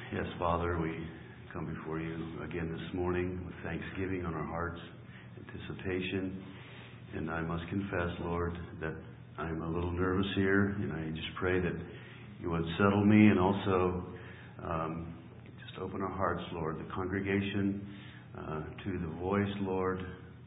Yes, Father, we come before you again this morning with thanksgiving on our hearts, anticipation. And I must confess, Lord, that I'm a little nervous here, and I just pray that you would settle me and also just open our hearts, Lord, the congregation to the voice, Lord,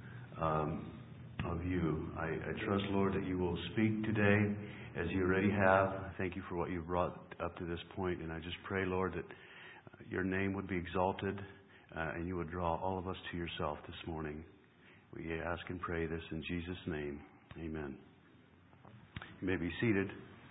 of you. I trust, Lord, that you will speak today as you already have. I thank you for what you've brought up to this point, and I just pray, Lord, that your name would be exalted and you would draw all of us to yourself this morning. We ask and pray this in Jesus' name. Amen. You may be seated.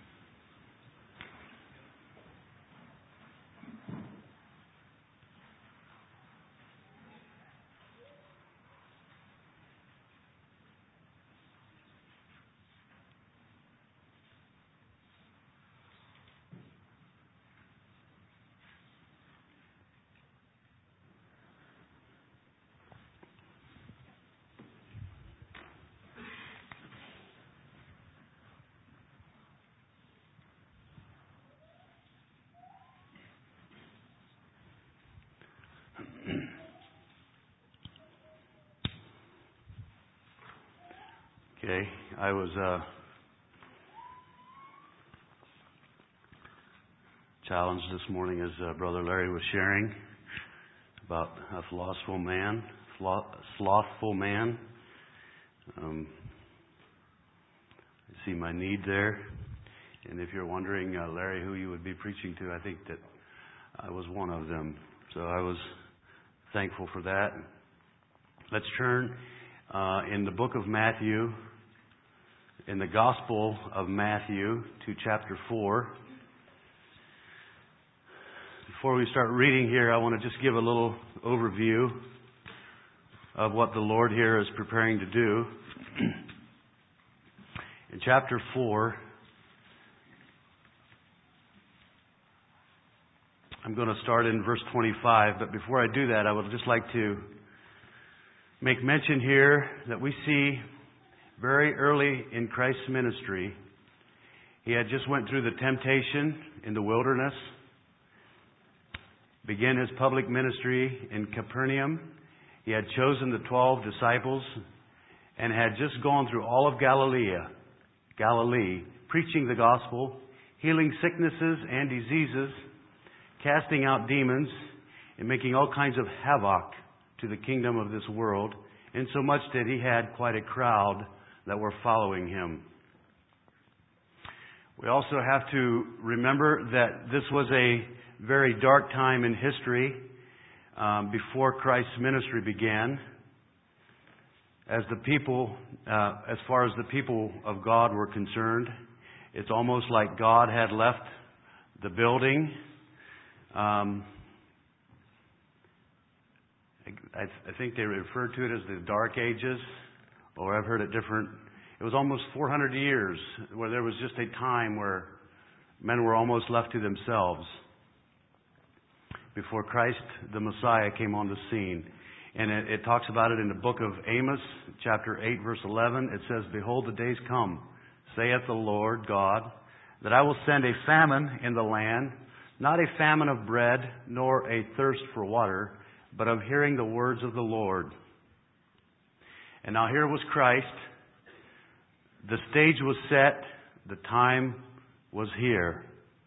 Okay, I was challenged this morning as Brother Larry was sharing about a slothful man. I see my need there, and if you're wondering, Larry, who you would be preaching to, I think that I was one of them. So I was thankful for that. Let's turn in the book of Matthew, in the Gospel of Matthew, to chapter 4. Before we start reading here, I want to just give a little overview of what the Lord here is preparing to do. In chapter 4, I'm going to start in verse 25, but before I do that, I would just like to make mention here that we see very early in Christ's ministry, he had just went through the temptation in the wilderness, began his public ministry in Capernaum. He had chosen the 12 disciples and had just gone through all of Galilee, preaching the gospel, healing sicknesses and diseases, casting out demons, and making all kinds of havoc to the kingdom of this world, insomuch that he had quite a crowd that were following him. We also have to remember that this was a very dark time in history before Christ's ministry began. As the people, as far as the people of God were concerned, it's almost like God had left the building. I think they refer to it as the Dark Ages, or I've heard it different. It was almost 400 years where there was just a time where men were almost left to themselves before Christ, the Messiah, came on the scene. And it talks about it in the book of Amos, chapter 8, verse 11. It says, "Behold, the days come, saith the Lord God, that I will send a famine in the land, not a famine of bread, nor a thirst for water, but of hearing the words of the Lord." And now here was Christ. The stage was set. The time was here.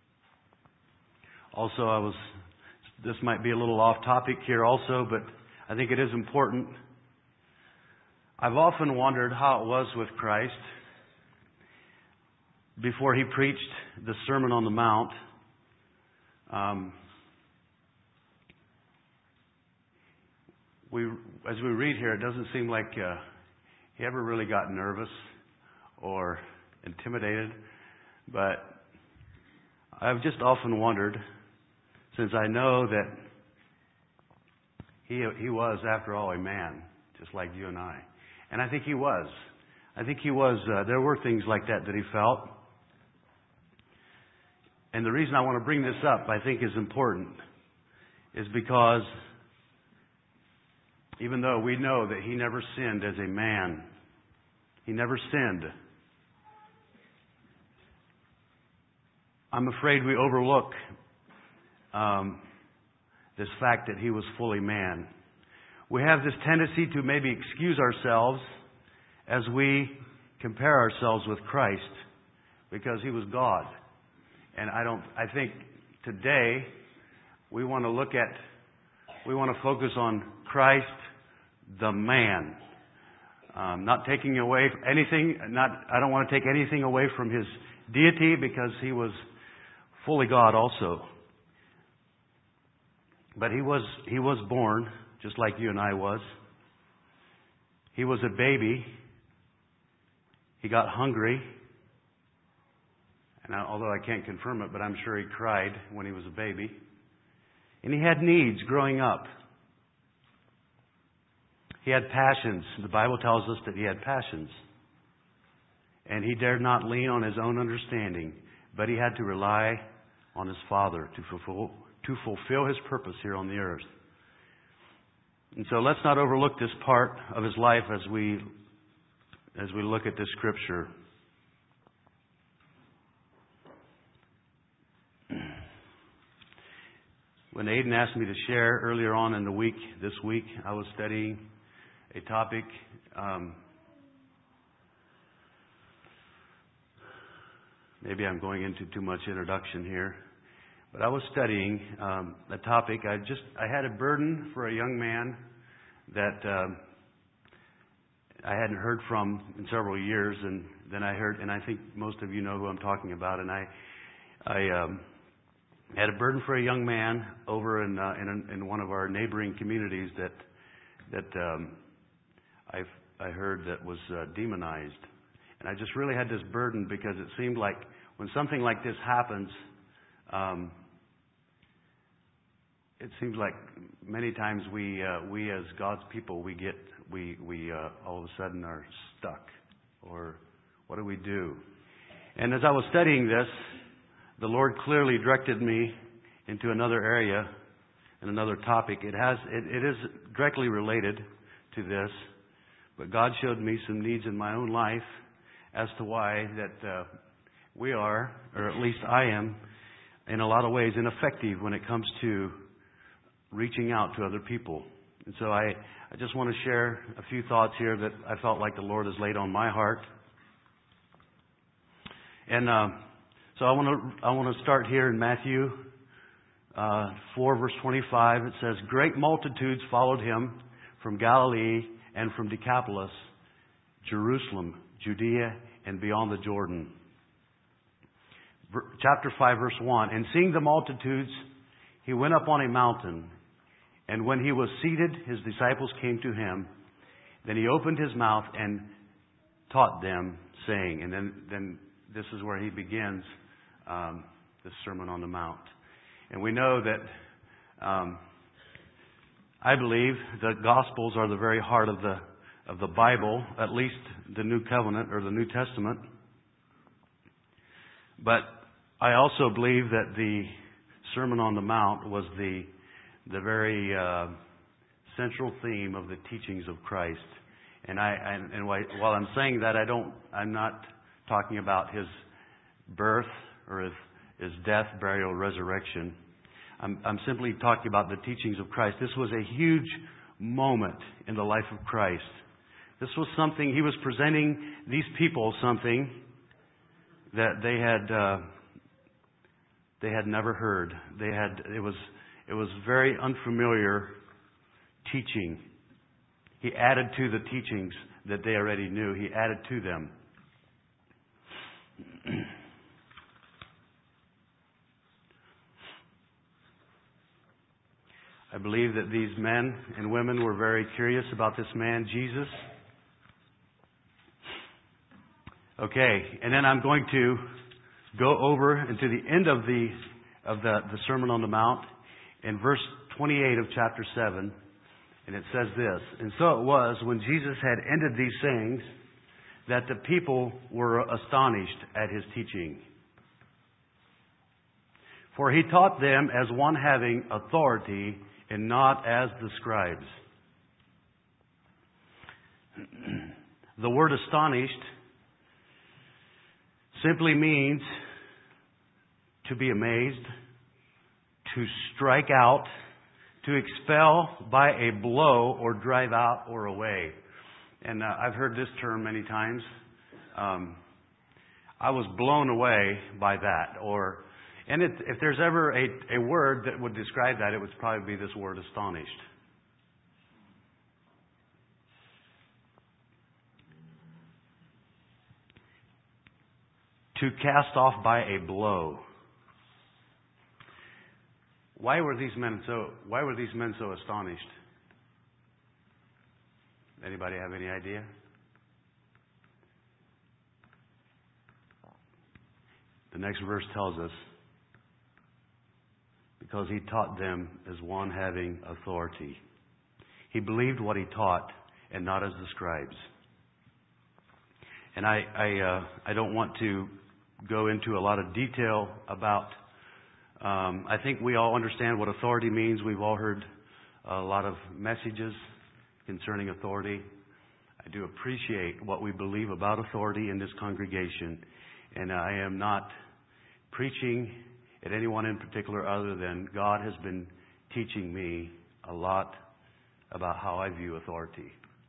Also, this might be a little off topic here also, but I think it is important. I've often wondered how it was with Christ before he preached the Sermon on the Mount. As we read here, it doesn't seem like he ever really got nervous or intimidated. But I've just often wondered, since I know that he was, after all, a man, just like you and I. And I think he was. There were things like that he felt. And the reason I want to bring this up, I think, is important, is because even though we know that he never sinned as a man, he never sinned. I'm afraid we overlook this fact that He was fully man. We have this tendency to maybe excuse ourselves as we compare ourselves with Christ because He was God. And I think today we want to focus on Christ, the man. Not taking away anything, I don't want to take anything away from His deity because He was fully God also. But He was born just like you and I was. He was a baby. He got hungry. And although I can't confirm it, but I'm sure He cried when He was a baby. And He had needs growing up. He had passions. The Bible tells us that He had passions. And He dared not lean on His own understanding, but He had to rely on His Father to fulfill His purpose here on the earth. And so let's not overlook this part of His life as we look at this scripture. When Aiden asked me to share earlier on in the week, this week, I was studying a topic. Maybe I'm going into too much introduction here. But I was studying a topic. I had a burden for a young man that I hadn't heard from in several years, and then I heard, and I think most of you know who I'm talking about. And I had a burden for a young man over in one of our neighboring communities that I heard that was demonized, and I just really had this burden because it seemed like when something like this happens. It seems like many times we as God's people, we all of a sudden are stuck. Or what do we do? And as I was studying this, the Lord clearly directed me into another area and another topic. It is directly related to this, but God showed me some needs in my own life as to why that we are, or at least I am, in a lot of ways ineffective when it comes to reaching out to other people. And so I just want to share a few thoughts here that I felt like the Lord has laid on my heart. And so I want to start here in Matthew 4, verse 25. It says, "Great multitudes followed Him from Galilee and from Decapolis, Jerusalem, Judea, and beyond the Jordan." Chapter 5, verse 1. "And seeing the multitudes, He went up on a mountain. And when He was seated, His disciples came to Him. Then He opened His mouth and taught them, saying," and then this is where He begins the Sermon on the Mount. And we know that I believe the Gospels are the very heart of the Bible, at least the New Covenant or the New Testament. But I also believe that the Sermon on the Mount was the very central theme of the teachings of Christ. And while I'm saying that, I'm not talking about His birth or His death, burial, resurrection. I'm simply talking about the teachings of Christ. This was a huge moment in the life of Christ. This was something He was presenting these people something that they had never heard. It was very unfamiliar teaching. He added to the teachings that they already knew. He added to them. I believe that these men and women were very curious about this man, Jesus. Okay, and then I'm going to go over into the end of the Sermon on the Mount in verse 28 of chapter 7, and it says this: "And so it was, when Jesus had ended these sayings, that the people were astonished at His teaching. For He taught them as one having authority, and not as the scribes." The word astonished simply means to be amazed, to strike out, to expel by a blow or drive out or away. And I've heard this term many times. I was blown away by that. And if there's ever a word that would describe that, it would probably be this word, astonished. To cast off by a blow. Why were these men so astonished? Anybody have any idea? The next verse tells us, because he taught them as one having authority. He believed what he taught and not as the scribes. And I don't want to go into a lot of detail about, I think we all understand what authority means. We've all heard a lot of messages concerning authority. I do appreciate what we believe about authority in this congregation. And I am not preaching at anyone in particular other than God has been teaching me a lot about how I view authority.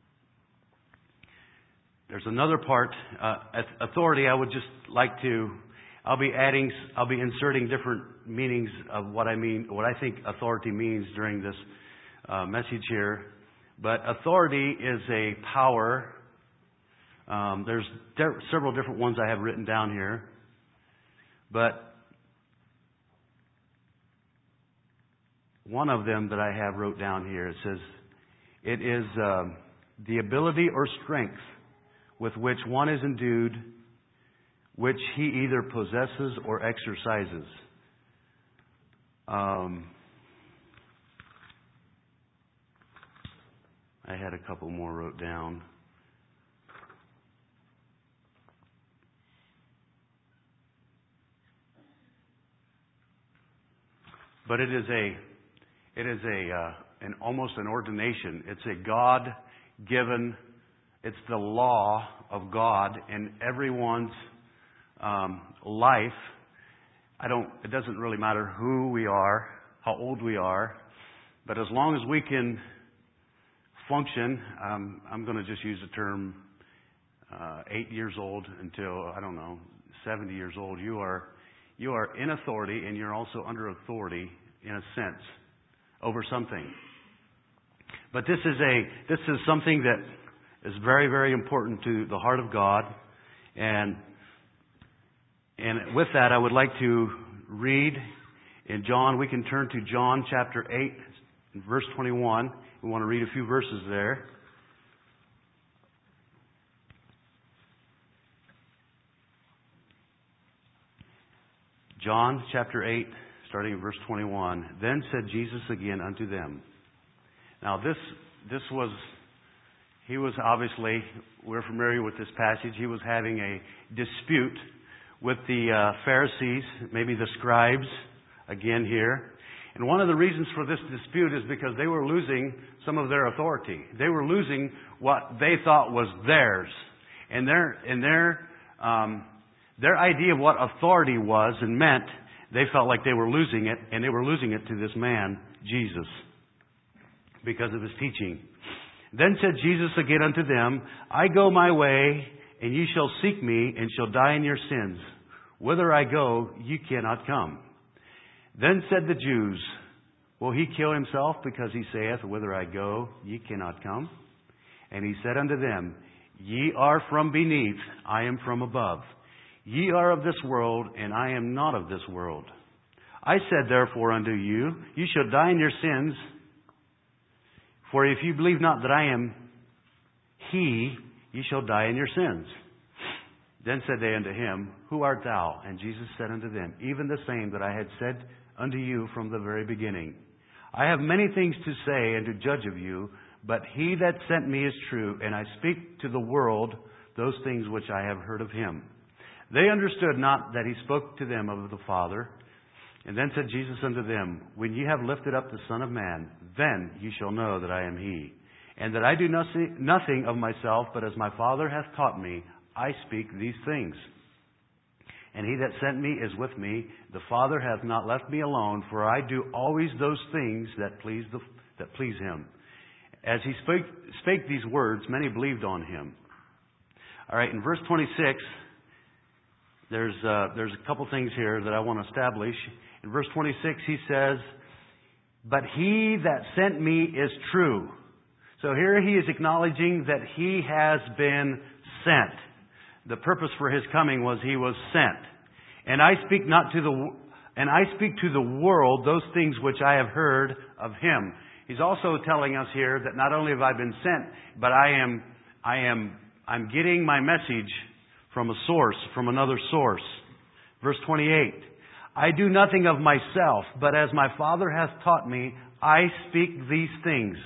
There's another part, authority. I would just like to, I'll be inserting different meanings of what I think authority means during this message here. But authority is a power. There's several different ones I have written down here. But one of them that I have wrote down here, it says, it is the ability or strength with which one is endued, which he either possesses or exercises. I had a couple more wrote down. But it is an almost an ordination. It's a God-given. It's the law of God in everyone's life. It doesn't really matter who we are, how old we are, but as long as we can function, I'm going to just use the term 8 years old until, 70 years old. You are in authority, and you're also under authority in a sense over something. But this is something that is very, very important to the heart of God. And with that, I would like to read in John. We can turn to John chapter 8, verse 21. We want to read a few verses there. John chapter 8, starting in verse 21. Then said Jesus again unto them. Now he was obviously, we're familiar with this passage, he was having a dispute with the Pharisees, maybe the scribes, again here. And one of the reasons for this dispute is because they were losing some of their authority. They were losing what they thought was theirs. And their idea of what authority was and meant, they felt like they were losing it, and they were losing it to this man, Jesus, because of his teaching. Then said Jesus again unto them, I go my way, and ye shall seek me, and shall die in your sins. Whither I go, ye cannot come. Then said the Jews, will he kill himself, because he saith, Whither I go, ye cannot come? And he said unto them, Ye are from beneath, I am from above. Ye are of this world, and I am not of this world. I said therefore unto you, ye shall die in your sins. For if you believe not that I am He, ye shall die in your sins. Then said they unto him, Who art thou? And Jesus said unto them, Even the same that I had said unto you from the very beginning. I have many things to say and to judge of you, but he that sent me is true, and I speak to the world those things which I have heard of him. They understood not that he spoke to them of the Father. And then said Jesus unto them, When ye have lifted up the Son of Man, then ye shall know that I am he, and that I do nothing of myself, but as my Father hath taught me, I speak these things. and he that sent me is with me. The Father hath not left me alone, for I do always those things that please him. As he spake these words, many believed on him. All right, in verse 26, there's a couple things here that I want to establish. In verse 26, he says, "But he that sent me is true." So here he is acknowledging that he has been sent. The purpose for his coming was he was sent. And I speak to the world those things which I have heard of him. He's also telling us here that not only have I been sent, but I'm getting my message from a source, from another source. Verse 28. "I do nothing of myself, but as my Father hath taught me, I speak these things."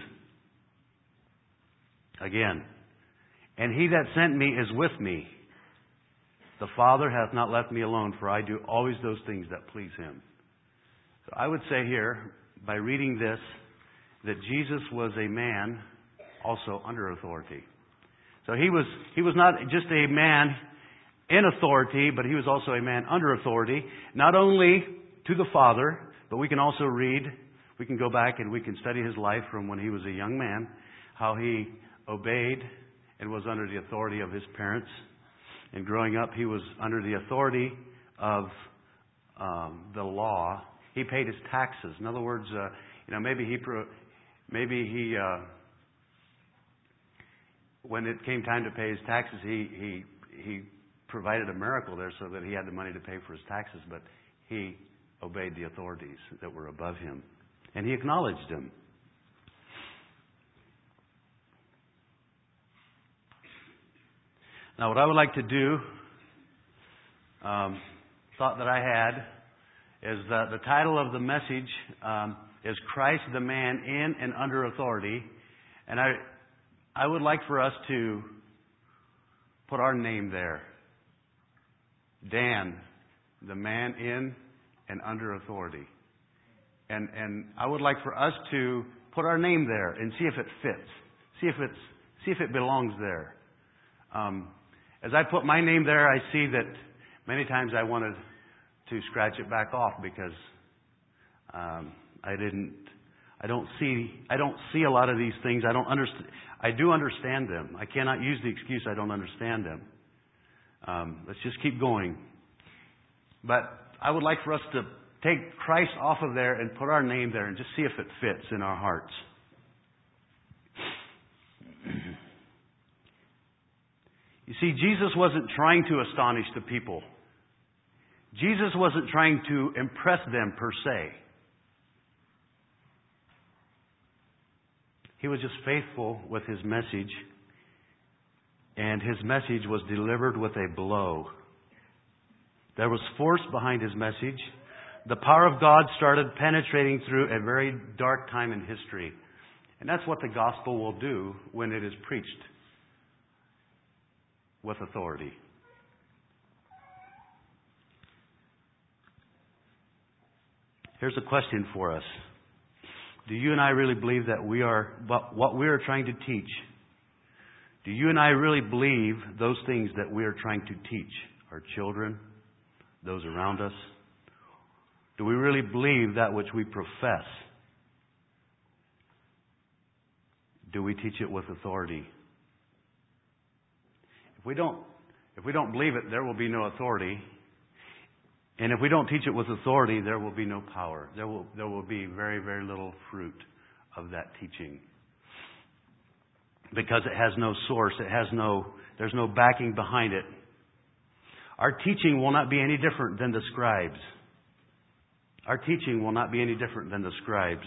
Again. "And he that sent me is with me. The Father hath not left me alone, for I do always those things that please him." So I would say here, by reading this, that Jesus was a man also under authority. So he was not just a man in authority, but he was also a man under authority, not only to the Father, but we can also we can go back and we can study his life from when he was a young man, how he obeyed and was under the authority of his parents. And growing up, he was under the authority of the law. He paid his taxes. In other words, maybe he when it came time to pay his taxes, he provided a miracle there so that he had the money to pay for his taxes. But he obeyed the authorities that were above him, and he acknowledged them. Now, what I would like to do, thought that I had, is that the title of the message is Christ the Man in and Under Authority. And I would like for us to put our name there. Dan, the man in and under authority. And I would like for us to put our name there and see if it fits. See if it belongs there. As I put my name there, I see that many times I wanted to scratch it back off because I don't see a lot of these things. I do understand them. I cannot use the excuse I don't understand them. Let's just keep going. But I would like for us to take Christ off of there and put our name there and just see if it fits in our hearts. You see, Jesus wasn't trying to astonish the people. Jesus wasn't trying to impress them per se. He was just faithful with his message, and his message was delivered with a blow. There was force behind his message. The power of God started penetrating through a very dark time in history. And that's what the gospel will do when it is preached with authority. Here's a question for us. Do you and I really believe that what we are trying to teach? Do you and I really believe those things that we are trying to teach our children, those around us? Do we really believe that which we profess? Do we teach it with authority? If we don't believe it, there will be no authority. And if we don't teach it with authority, there will be no power. There will be very, very little fruit of that teaching. Because it has no source. There's no backing behind it. Our teaching will not be any different than the scribes. Our teaching will not be any different than the scribes.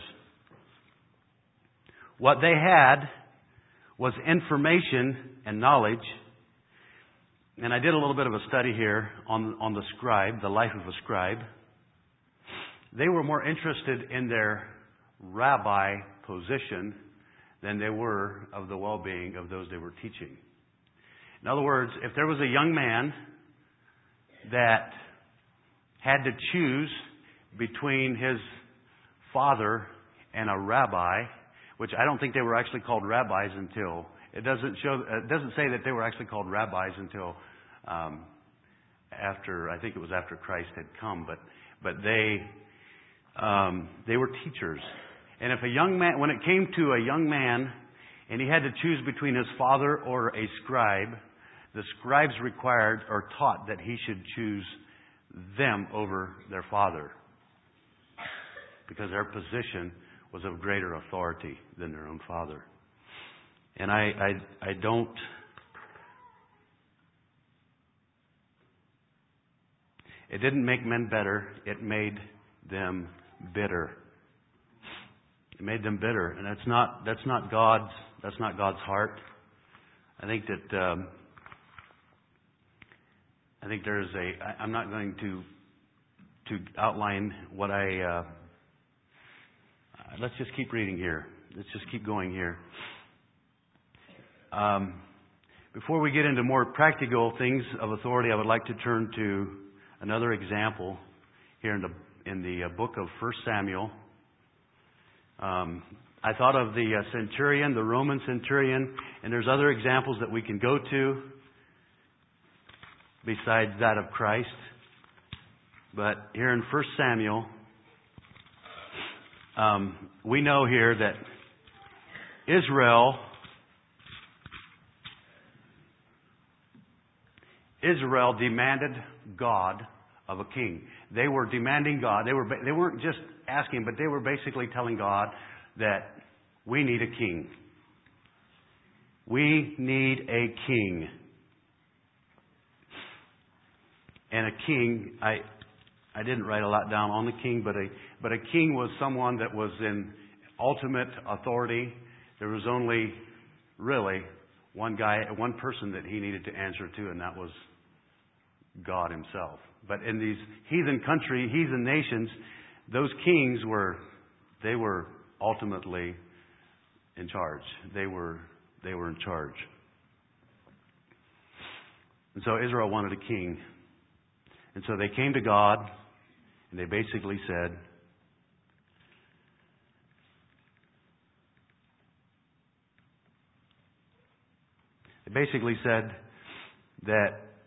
What they had was information and knowledge. And I did a little bit of a study here on the scribe, the life of a scribe. They were more interested in their rabbi position than they were of the well-being of those they were teaching. In other words, if there was a young man that had to choose between his father and a rabbi, which I don't think they were actually called rabbis until it doesn't say that they were actually called rabbis until after, I think it was after Christ had come, but they were teachers. And if a young man, when it came to a young man, and he had to choose between his father or a scribe, the scribes required or taught that he should choose them over their father, because their position was of greater authority than their own father. And I don't. It didn't make men better. It made them bitter. It made them bitter, and that's not God's heart. I think that there's I'm not going to outline what let's just keep reading here. Let's just keep going here. Before we get into more practical things of authority, I would like to turn to another example here in the book of 1 Samuel. I thought of the centurion, the Roman centurion, and there's other examples that we can go to besides that of Christ. But here in 1 Samuel, we know here that Israel demanded God of a king. They were demanding God. They weren't just asking, but they were basically telling God that we need a king. We need a king. And a king, I didn't write a lot down on the king, but a king was someone that was in ultimate authority. There was only really one person that he needed to answer to, and that was God himself. But in these heathen nations, those kings were ultimately in charge. They were in charge. And so Israel wanted a king. And so they came to God, and they basically said, that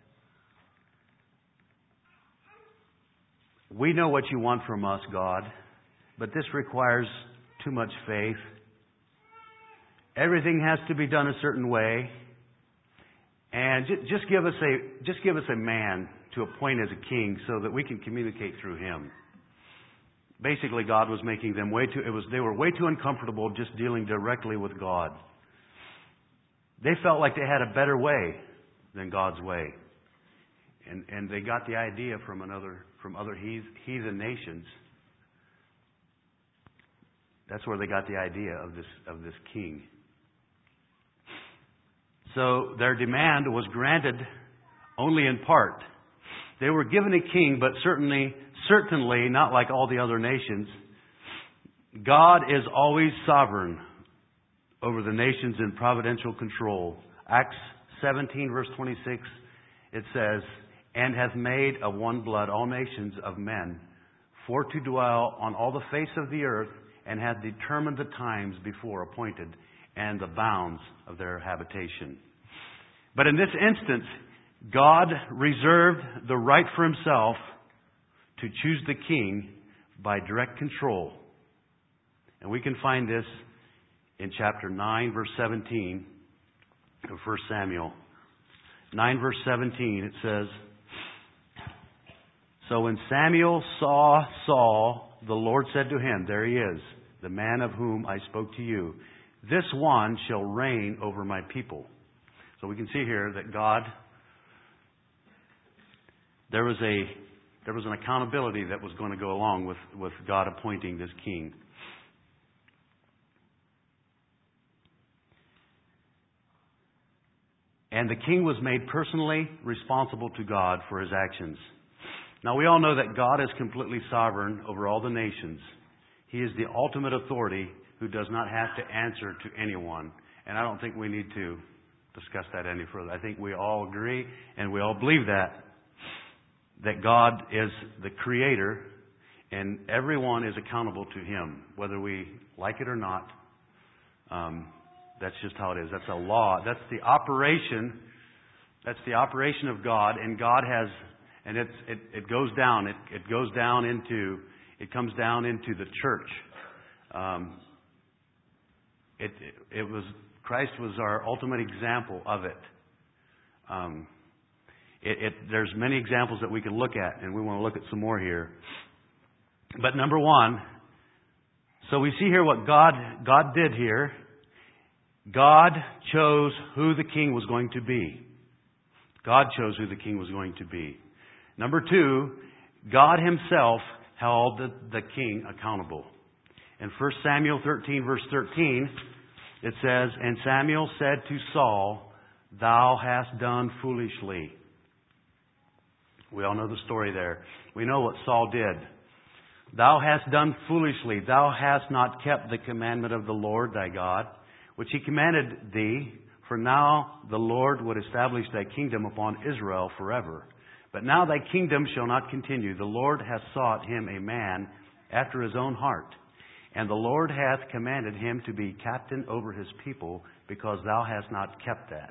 we know what you want from us, God, but this requires too much faith. Everything has to be done a certain way, and just give us a man to appoint as a king, so that we can communicate through him. Basically, God was making them they were way too uncomfortable just dealing directly with God. They felt like they had a better way than God's way, and they got the idea from other heathen nations. That's where they got the idea of this king. So their demand was granted only in part. They were given a king, but certainly not like all the other nations. God is always sovereign over the nations in providential control. Acts 17 verse 26, it says, "And hath made of one blood all nations of men, for to dwell on all the face of the earth, and hath determined the times before appointed, and the bounds of their habitation." But in this instance, God reserved the right for himself to choose the king by direct control. And we can find this in chapter 9, verse 17 of 1 Samuel. 9, verse 17, it says, "So when Samuel saw Saul, the Lord said to him," there he is, "the man of whom I spoke to you, this one shall reign over my people." So we can see here that God, there was an accountability that was going to go along with God appointing this king. And the king was made personally responsible to God for his actions. Now we all know that God is completely sovereign over all the nations. He is the ultimate authority who does not have to answer to anyone. And I don't think we need to discuss that any further. I think we all agree and we all believe that God is the creator and everyone is accountable to him, whether we like it or not. That's just how it is. That's a law. That's the operation of God, and God has And it goes down. It goes down into, it comes down into the church. It was, Christ was our ultimate example of it. There's many examples that we can look at, and we want to look at some more here. But number one, so we see here what God did here. God chose who the king was going to be. God chose who the king was going to be. Number two, God himself held the king accountable. In 1 Samuel 13, verse 13, it says, "And Samuel said to Saul, Thou hast done foolishly." We all know the story there. We know what Saul did. "Thou hast done foolishly. Thou hast not kept the commandment of the Lord thy God, which he commanded thee. For now the Lord would establish thy kingdom upon Israel forever. But now thy kingdom shall not continue. The Lord hath sought him a man after his own heart. And the Lord hath commanded him to be captain over his people, because thou hast not kept that."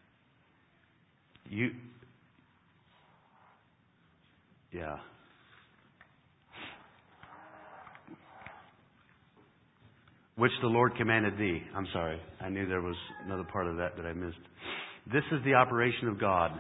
"Which the Lord commanded thee." I'm sorry. I knew there was another part of that I missed. This is the operation of God.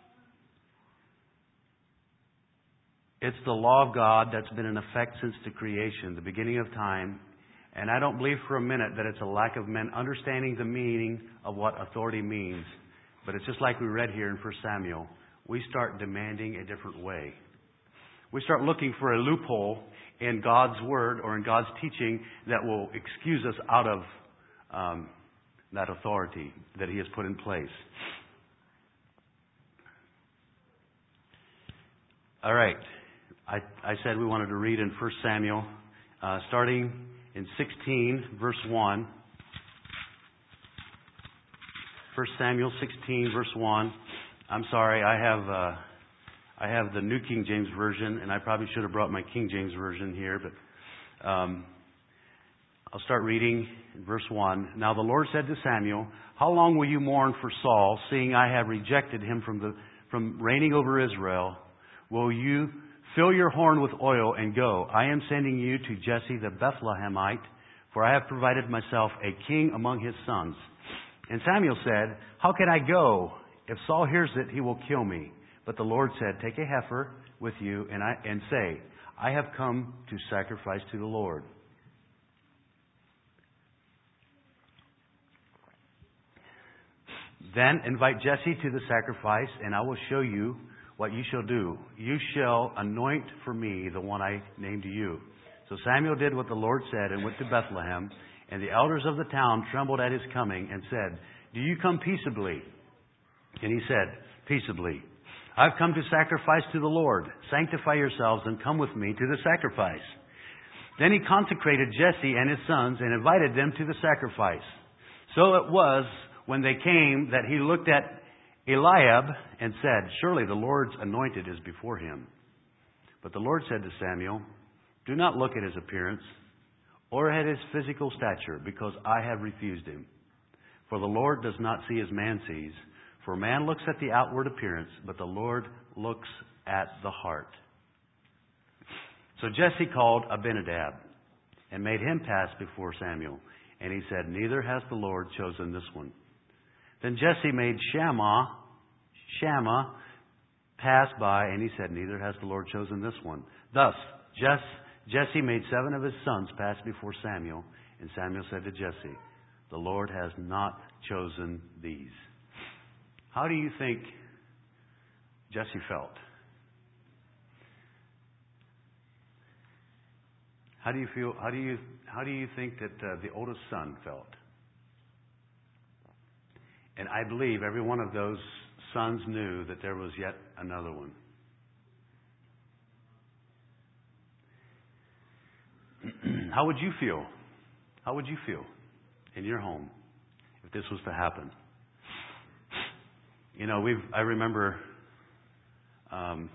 It's the law of God that's been in effect since the creation, the beginning of time. And I don't believe for a minute that it's a lack of men understanding the meaning of what authority means. But it's just like we read here in 1 Samuel. We start demanding a different way. We start looking for a loophole in God's Word or in God's teaching that will excuse us out of that authority that He has put in place. All right. I said we wanted to read in 1 Samuel, starting in 16, verse 1. 1 Samuel 16, verse 1. I'm sorry, I have the New King James Version, and I probably should have brought my King James Version here, but I'll start reading verse 1. "Now the Lord said to Samuel, How long will you mourn for Saul, seeing I have rejected him from reigning over Israel? Will you fill your horn with oil and go? I am sending you to Jesse the Bethlehemite, for I have provided myself a king among his sons." And Samuel said, "How can I go? If Saul hears it, he will kill me." But the Lord said, "Take a heifer with you and say, I have come to sacrifice to the Lord." "Then invite Jesse to the sacrifice, and I will show you what you shall do. You shall anoint for me the one I name to you." So Samuel did what the Lord said and went to Bethlehem. And the elders of the town trembled at his coming and said, "Do you come peaceably?" And he said, "Peaceably. I've come to sacrifice to the Lord. Sanctify yourselves and come with me to the sacrifice." Then he consecrated Jesse and his sons and invited them to the sacrifice. So it was when they came that he looked at Eliab and said, "Surely the Lord's anointed is before him." But the Lord said to Samuel, "Do not look at his appearance or at his physical stature, because I have refused him. For the Lord does not see as man sees. For man looks at the outward appearance, but the Lord looks at the heart." So Jesse called Abinadab and made him pass before Samuel. And he said, "Neither has the Lord chosen this one." Then Jesse made Shammah pass by, and he said, "Neither has the Lord chosen this one." Thus, Jesse made 7 of his sons pass before Samuel. And Samuel said to Jesse, "The Lord has not chosen these." How do you think Jesse felt? How do you feel? How do you think that the oldest son felt? And I believe every one of those sons knew that there was yet another one. How would you feel? How would you feel in your home if this was to happen? You know, I remember some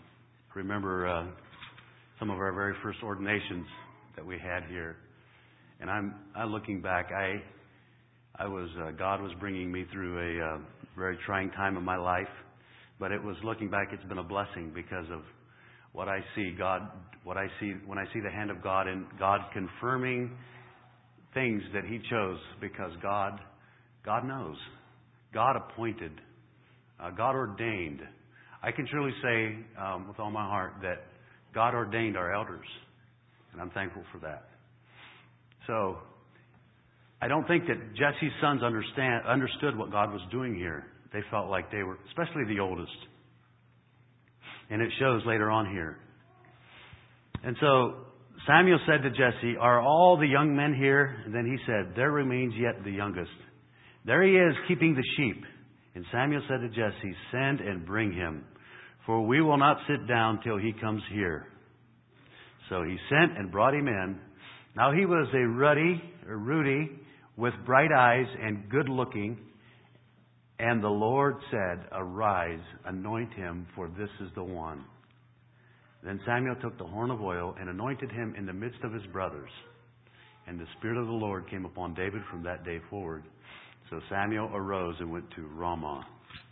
of our very first ordinations that we had here, and I'm looking back. God was bringing me through a very trying time in my life. But it was, looking back, it's been a blessing because of what I see when I see the hand of God and God confirming things that He chose, because God knows. God appointed. God ordained. I can truly say with all my heart that God ordained our elders. And I'm thankful for that. So, I don't think that Jesse's sons understood what God was doing here. They felt like they were, especially the oldest. And it shows later on here. And so Samuel said to Jesse, "Are all the young men here?" And then he said, "There remains yet the youngest. There he is, keeping the sheep." And Samuel said to Jesse, "Send and bring him, for we will not sit down till he comes here." So he sent and brought him in. Now he was a ruddy, with bright eyes and good looking. And the Lord said, "Arise, anoint him, for this is the one." Then Samuel took the horn of oil and anointed him in the midst of his brothers. And the Spirit of the Lord came upon David from that day forward. So Samuel arose and went to Ramah.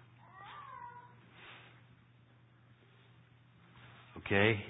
Okay.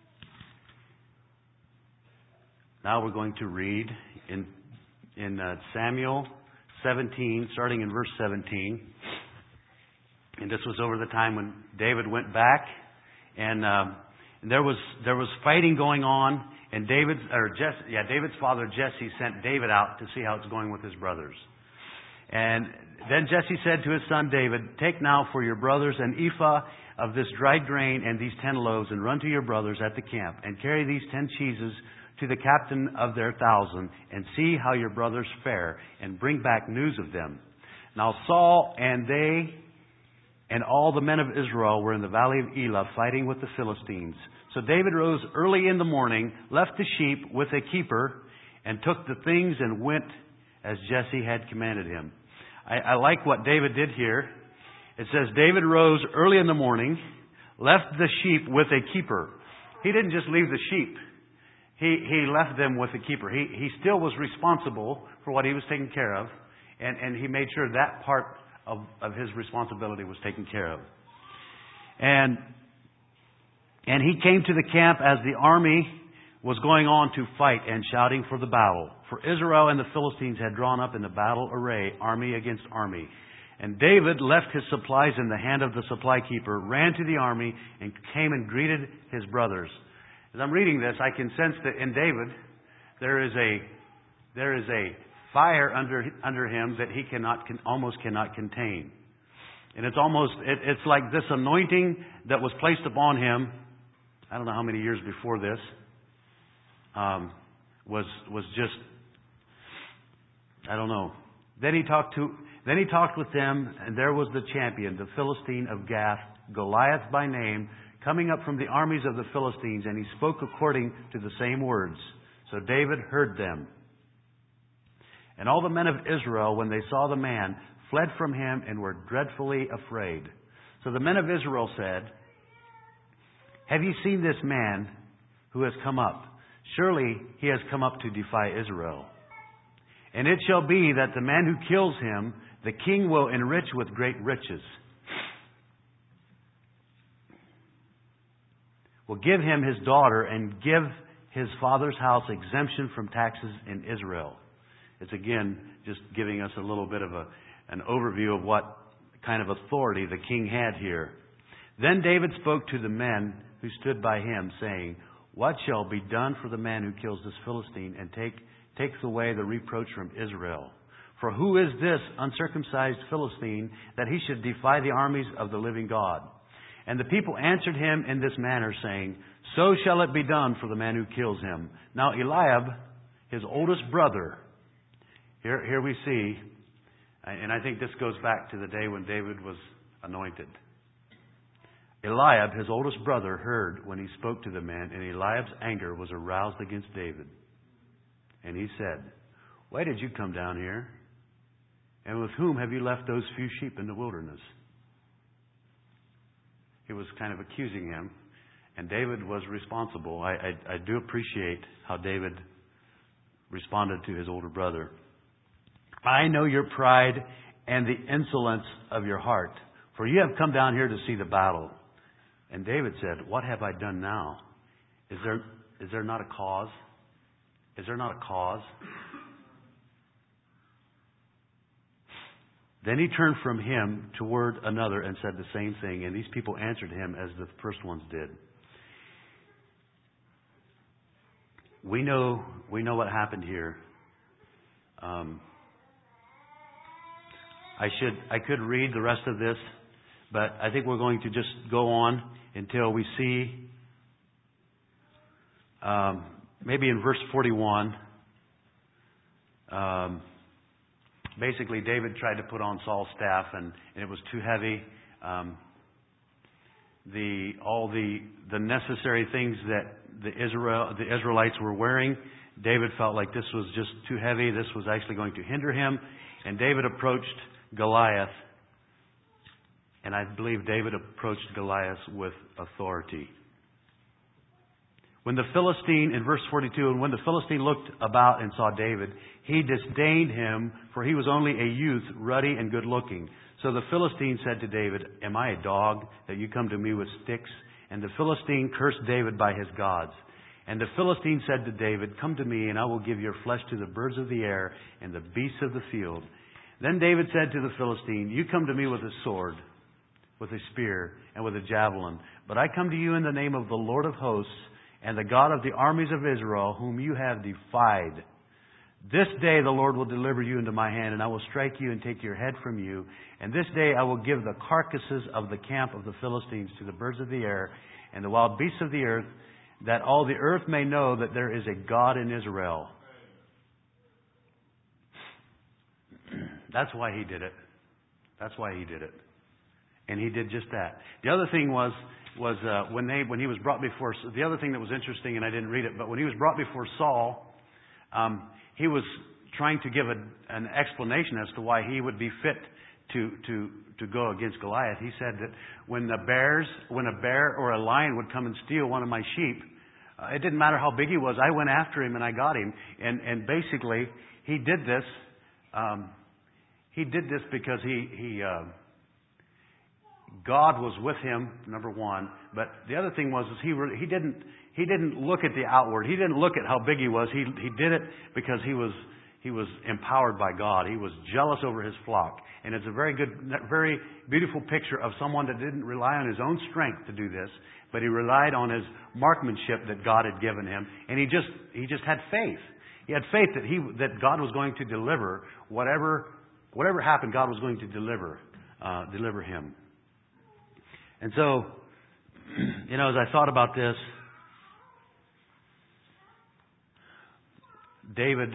Now we're going to read in Samuel 17, starting in verse 17. And this was over the time when David went back, and there was fighting going on, and David's father Jesse sent David out to see how it's going with his brothers. And then Jesse said to his son David, "Take now for your brothers an ephah of this dried grain and these 10 loaves, and run to your brothers at the camp, and carry these 10 cheeses to the captain of their 1,000, and see how your brothers fare, and bring back news of them." Now Saul and they and all the men of Israel were in the valley of Elah fighting with the Philistines. So David rose early in the morning, left the sheep with a keeper, and took the things and went as Jesse had commanded him. I like what David did here. It says David rose early in the morning, left the sheep with a keeper. He didn't just leave the sheep. He left them with a keeper. He still was responsible for what he was taking care of, and he made sure that part of his responsibility was taken care of. And he came to the camp as the army was going on to fight and shouting for the battle. For Israel and the Philistines had drawn up in the battle array, army against army. And David left his supplies in the hand of the supply keeper, ran to the army, and came and greeted his brothers. As I'm reading this, I can sense that in David there is a fire under him that he almost cannot contain, and it's like this anointing that was placed upon him. I don't know how many years before this was just, I don't know. Then he talked with them, and there was the champion, the Philistine of Gath, Goliath by name, coming up from the armies of the Philistines, and he spoke according to the same words. So David heard them. And all the men of Israel, when they saw the man, fled from him and were dreadfully afraid. So the men of Israel said, "Have you seen this man who has come up? Surely he has come up to defy Israel. And it shall be that the man who kills him, the king will enrich with great riches. Will give him his daughter and give his father's house exemption from taxes in Israel." It's again just giving us a little bit of an overview of what kind of authority the king had here. Then David spoke to the men who stood by him, saying, "What shall be done for the man who kills this Philistine and takes away the reproach from Israel? For who is this uncircumcised Philistine that he should defy the armies of the living God?" And the people answered him in this manner, saying, "So shall it be done for the man who kills him." Now Eliab, his oldest brother, here we see, and I think this goes back to the day when David was anointed. Eliab, his oldest brother, heard when he spoke to the man, and Eliab's anger was aroused against David. And he said, "Why did you come down here? And with whom have you left those few sheep in the wilderness?" He was kind of accusing him, and David was responsible. I do appreciate how David responded to his older brother. "I know your pride and the insolence of your heart, For you have come down here to see the battle. And David said, what have I done now? Is there not a cause? Is there not a cause? Then he turned from him toward another and said the same thing. And these people answered him as the first ones did. We know what happened here. I could read the rest of this, but I think we're going to just go on until we see, maybe in verse 41, basically David tried to put on Saul's staff and it was too heavy. All the necessary things that the Israelites were wearing, David felt like this was just too heavy. This was actually going to hinder him. And David approached Goliath. And I believe David approached Goliath with authority. When the Philistine, in verse 42, and when the Philistine looked about and saw David, he disdained him, for he was only a youth, ruddy and good looking. So the Philistine said to David, am I a dog that you come to me with sticks? And the Philistine cursed David by his gods. And the Philistine said to David, come to me, and I will give your flesh to the birds of the air and the beasts of the field. Then David said to the Philistine, you come to me with a sword, with a spear, and with a javelin. But I come to you in the name of the Lord of hosts, and the God of the armies of Israel, whom you have defied. This day the Lord will deliver you into my hand, and I will strike you and take your head from you. And this day I will give the carcasses of the camp of the Philistines to the birds of the air and the wild beasts of the earth, that all the earth may know that there is a God in Israel. That's why he did it. That's why he did it. And he did just that. The other thing was when he was brought before, the other thing that was interesting, and I didn't read it, but when he was brought before Saul, he was trying to give an explanation as to why he would be fit to go against Goliath. He said that when a bear or a lion would come and steal one of my sheep, it didn't matter how big he was. I went after him and I got him. And basically, he did this. He did this because God was with him, number one. But the other thing was he didn't look at the outward. He didn't look at how big he was. He did it because he was empowered by God. He was jealous over his flock. And it's a very beautiful picture of someone that didn't rely on his own strength to do this, but he relied on his marksmanship that God had given him. And he just had faith. He had faith that God was going to deliver whatever happened. God was going to deliver him. And so, as I thought about this, David,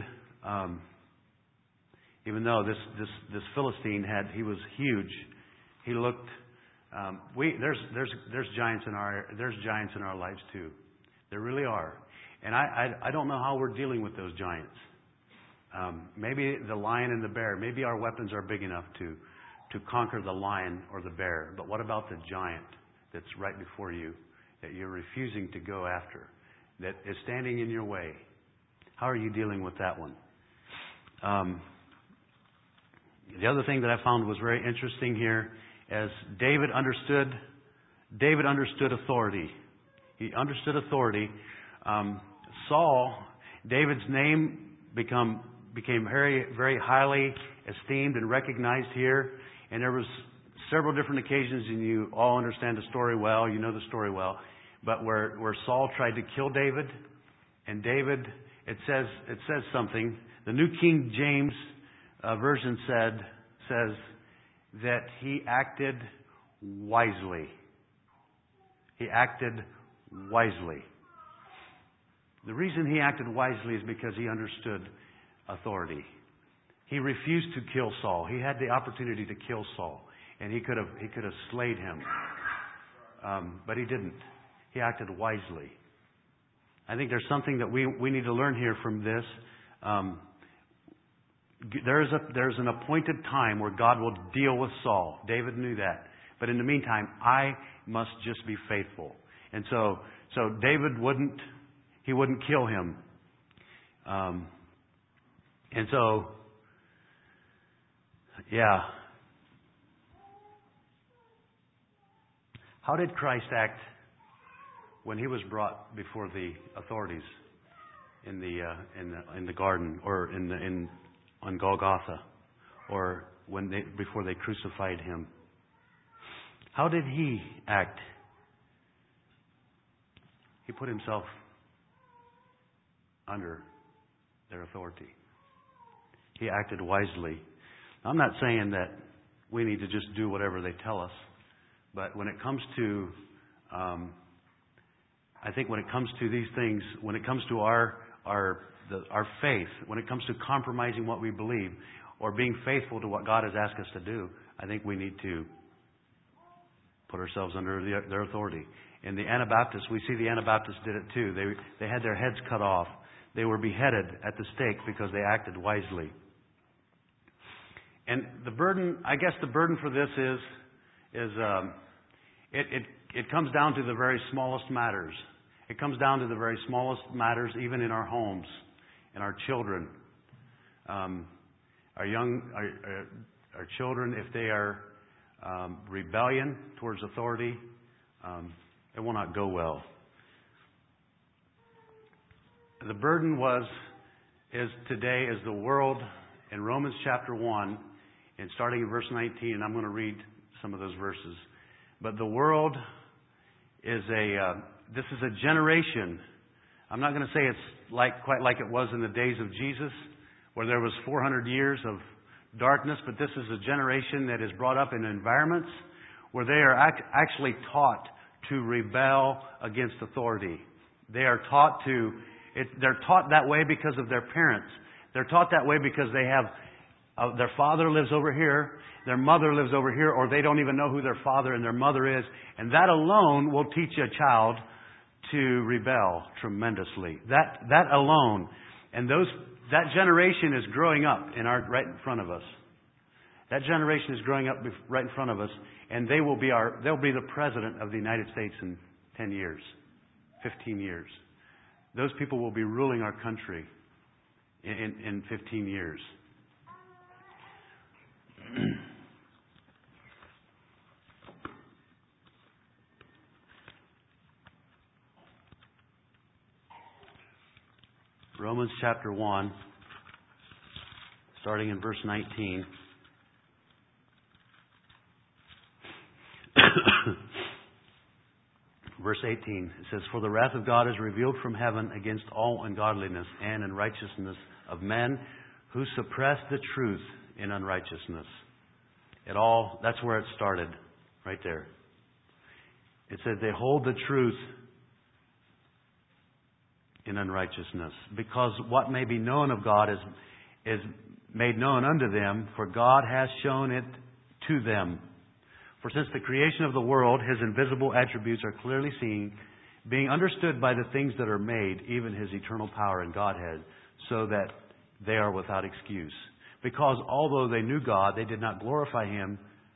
even though this Philistine he was huge, he looked. There's giants in our lives too. There really are, and I don't know how we're dealing with those giants. Maybe the lion and the bear. Maybe our weapons are big enough to conquer the lion or the bear. But what about the giant that's right before you that you're refusing to go after, that is standing in your way? How are you dealing with that one? The other thing that I found was very interesting here, as David understood authority. He understood authority. Saul, David's name became very, very highly esteemed and recognized here. And there was several different occasions, and you all understand the story well. You know the story well. But where Saul tried to kill David, and David, it says something. The New King James Version says that he acted wisely. He acted wisely. The reason he acted wisely is because he understood authority. He refused to kill Saul. He had the opportunity to kill Saul, and he could have slayed him, but he didn't. He acted wisely. I think there's something that we need to learn here from this. There's an appointed time where God will deal with Saul. David knew that, but in the meantime, I must just be faithful. And so David wouldn't kill him. And so, yeah. How did Christ act when he was brought before the authorities in the garden, or on Golgotha, or before they crucified him? How did he act? He put himself under their authority. He acted wisely. I'm not saying that we need to just do whatever they tell us, but when it comes to, I think when it comes to these things, when it comes to our faith, when it comes to compromising what we believe, or being faithful to what God has asked us to do, I think we need to put ourselves under their authority. In the Anabaptists, we see the Anabaptists did it too. They had their heads cut off. They were beheaded at the stake because they acted wisely. And the burden for this it comes down to the very smallest matters. It comes down to the very smallest matters, even in our homes, in our children. Our children, if they are rebellion towards authority, it will not go well. The burden is the world in Romans chapter 1, and starting in verse 19, and I'm going to read some of those verses. But the world is this is a generation. I'm not going to say it's quite like it was in the days of Jesus, where there was 400 years of darkness, but this is a generation that is brought up in environments where they are actually taught to rebel against authority. They are taught they're taught that way because of their parents. They're taught that way because they have their father lives over here, their mother lives over here, or they don't even know who their father and their mother is. And that alone will teach a child to rebel tremendously. That alone. And that generation is growing up right in front of us. That generation is growing up right in front of us, and they'll be the president of the United States in 10 years, 15 years. Those people will be ruling our country in 15 years. Romans chapter 1, starting in verse 19. Verse 18, it says, "For the wrath of God is revealed from heaven against all ungodliness and unrighteousness of men who suppress the truth in unrighteousness." That's where it started, right there. It said they hold the truth in unrighteousness, because what may be known of God is made known unto them, for God has shown it to them. For since the creation of the world, His invisible attributes are clearly seen, being understood by the things that are made, even His eternal power and Godhead, so that they are without excuse. Because although they knew God, they did not glorify Him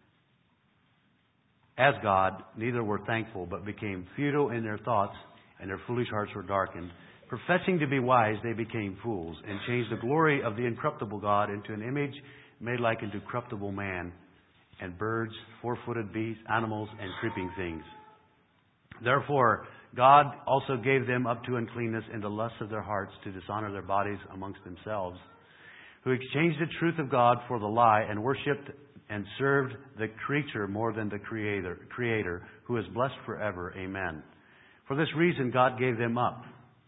as God, neither were thankful, but became futile in their thoughts, and their foolish hearts were darkened. Professing to be wise, they became fools, and changed the glory of the incorruptible God into an image made like unto corruptible man, and birds, four-footed beasts, animals, and creeping things. Therefore, God also gave them up to uncleanness in the lusts of their hearts, to dishonor their bodies amongst themselves, who exchanged the truth of God for the lie, and worshipped and served the creature more than the Creator, who is blessed forever. Amen. For this reason, God gave them up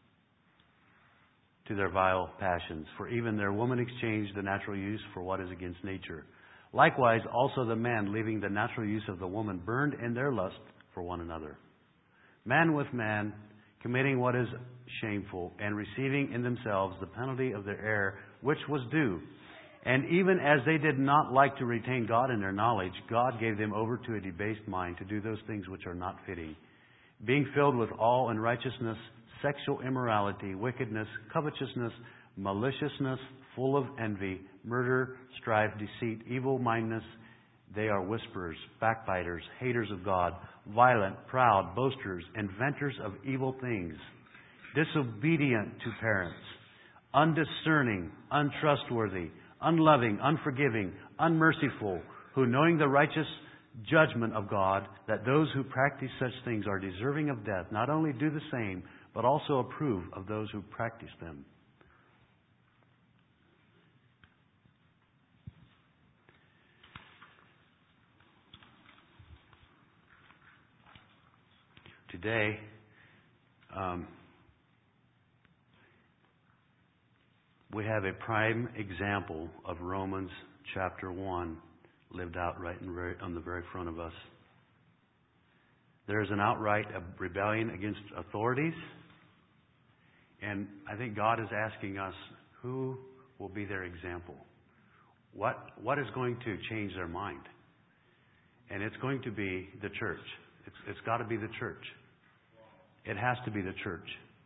to their vile passions. For even their woman exchanged the natural use for what is against nature. Likewise, also the men, leaving the natural use of the woman, burned in their lust for one another. Man with man, committing what is shameful, and receiving in themselves the penalty of their error, which was due. And even as they did not like to retain God in their knowledge, God gave them over to a debased mind to do those things which are not fitting, being filled with all unrighteousness, sexual immorality, wickedness, covetousness, maliciousness, full of envy, murder, strife, deceit, evil-mindedness. They are whisperers, backbiters, haters of God, violent, proud, boasters, inventors of evil things, disobedient to parents, undiscerning, untrustworthy, unloving, unforgiving, unmerciful, who knowing the righteous judgment of God, that those who practice such things are deserving of death, not only do the same, but also approve of those who practice them. Today, we have a prime example of Romans chapter 1 lived out right on the very front of us. There is an outright rebellion against authorities, and I think God is asking us, who will be their example? What is going to change their mind? And it's going to be the church. It's got to be the church. It has to be the church.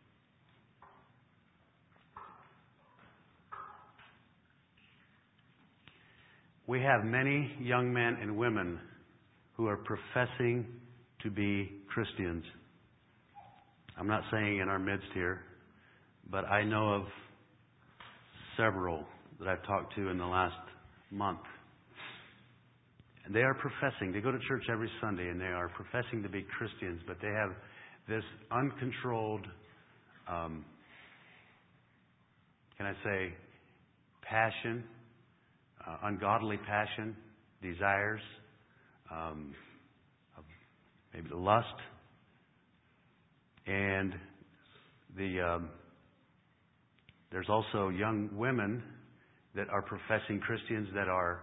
We have many young men and women who are professing to be Christians. I'm not saying in our midst here, but I know of several that I've talked to in the last month. And they are professing. They go to church every Sunday and they are professing to be Christians, but they have this uncontrolled, passion, ungodly passion, desires, maybe lust, and there's also young women that are professing Christians that are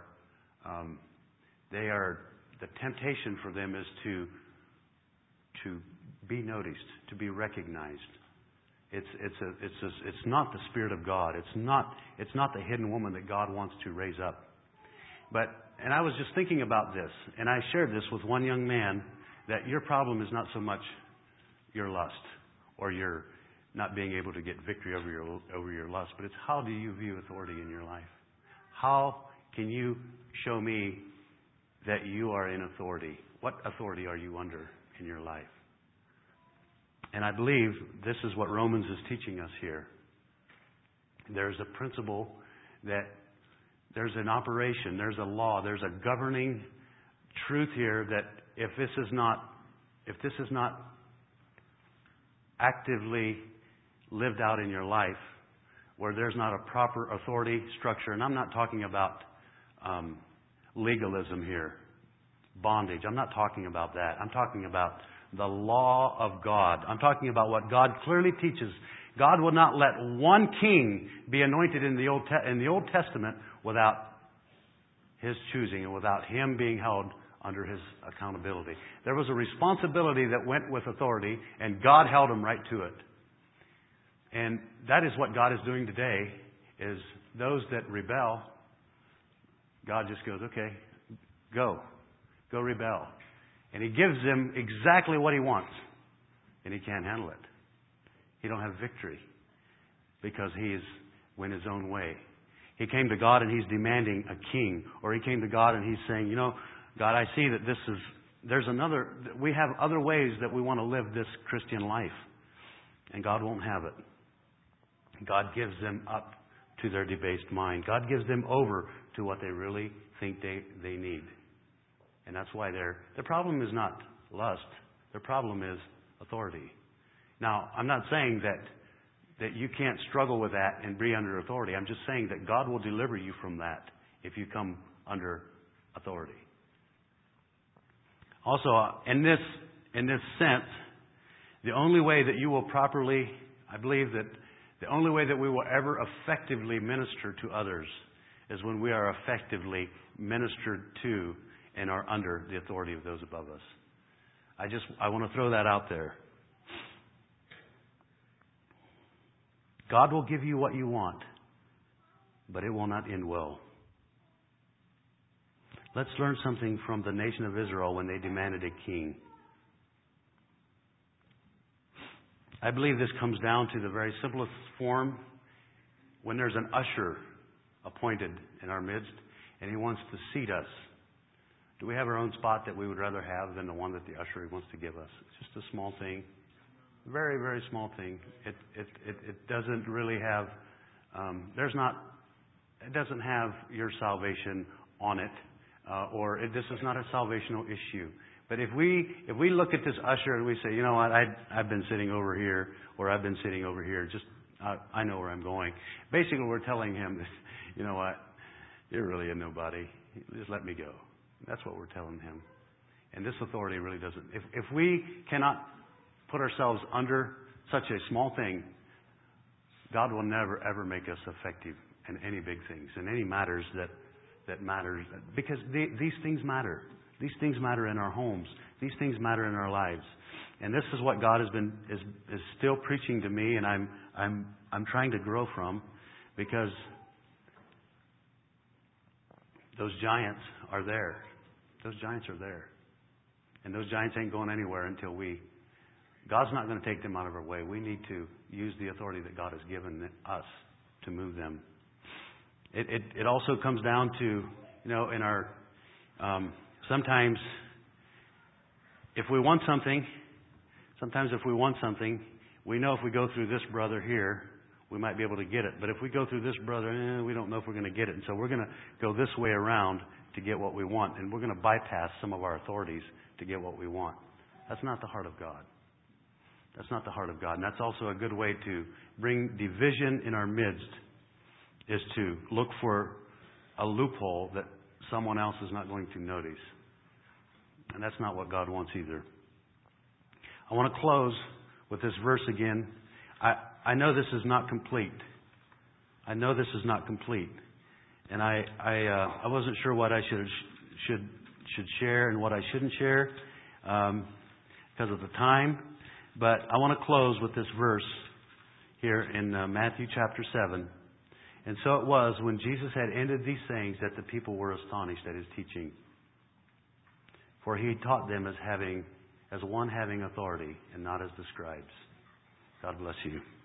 the temptation for them is to be noticed, to be recognized. It's not the Spirit of God. It's not the hidden woman that God wants to raise up. And I was just thinking about this, and I shared this with one young man, that your problem is not so much your lust or your not being able to get victory over your lust, but it's how do you view authority in your life? How can you show me that you are in authority? What authority are you under in your life? And I believe this is what Romans is teaching us here. There's a principle that there's an operation, there's a law, there's a governing truth here that if this is not actively lived out in your life, where there's not a proper authority structure, and I'm not talking about legalism here, bondage. I'm not talking about that. I'm talking about the law of God. I'm talking about what God clearly teaches. God will not let one king be anointed in the Old Testament without His choosing and without Him being held under His accountability. There was a responsibility that went with authority, and God held Him right to it. And that is what God is doing today, is those that rebel, God just goes, okay, go rebel. And He gives them exactly what He wants. And He can't handle it. He don't have victory because He's went His own way. He came to God and He's demanding a king. Or He came to God and He's saying, God, I see that we have other ways that we want to live this Christian life. And God won't have it. God gives them up to their debased mind. God gives them over to what they really think they need. And that's why their problem is not lust. Their problem is authority. Now, I'm not saying that you can't struggle with that and be under authority. I'm just saying that God will deliver you from that if you come under authority. Also, in this sense, the only way that you will properly, I believe that the only way that we will ever effectively minister to others is when we are effectively ministered to and are under the authority of those above us. I want to throw that out there. God will give you what you want, but it will not end well. Let's learn something from the nation of Israel when they demanded a king. I believe this comes down to the very simplest form. When there's an usher appointed in our midst and he wants to seat us, do we have our own spot that we would rather have than the one that the usher wants to give us? It's just a small thing. Very, very small thing. It doesn't really have, it doesn't have your salvation on it. this is not a salvational issue. But if we look at this usher and we say, you know what, I've been sitting over here, or I've been sitting over here, I know where I'm going. Basically, we're telling him that, you know what, you're really a nobody. Just let me go. That's what we're telling him. And this authority really doesn't. If we cannot put ourselves under such a small thing, God will never, ever make us effective in any big things, in any matters that matters. Because these things matter. These things matter in our homes. These things matter in our lives. And this is what God is still preaching to me, and I'm trying to grow from, because those giants are there. Those giants are there. And those giants ain't going anywhere until God's not going to take them out of our way. We need to use the authority that God has given us to move them. It also comes down to, in our, sometimes if we want something, we know if we go through this brother here, we might be able to get it. But if we go through this brother, we don't know if we're going to get it. And so we're going to go this way around to get what we want. And we're going to bypass some of our authorities to get what we want. That's not the heart of God. That's not the heart of God. And that's also a good way to bring division in our midst, is to look for a loophole that someone else is not going to notice. And that's not what God wants either. I want to close with this verse again. I know this is not complete. I know this is not complete. And I wasn't sure what I should share and what I shouldn't share because of the time. But I want to close with this verse here in Matthew chapter 7. And so it was, when Jesus had ended these things, that the people were astonished at his teaching. For he taught them as one having authority, and not as the scribes. God bless you.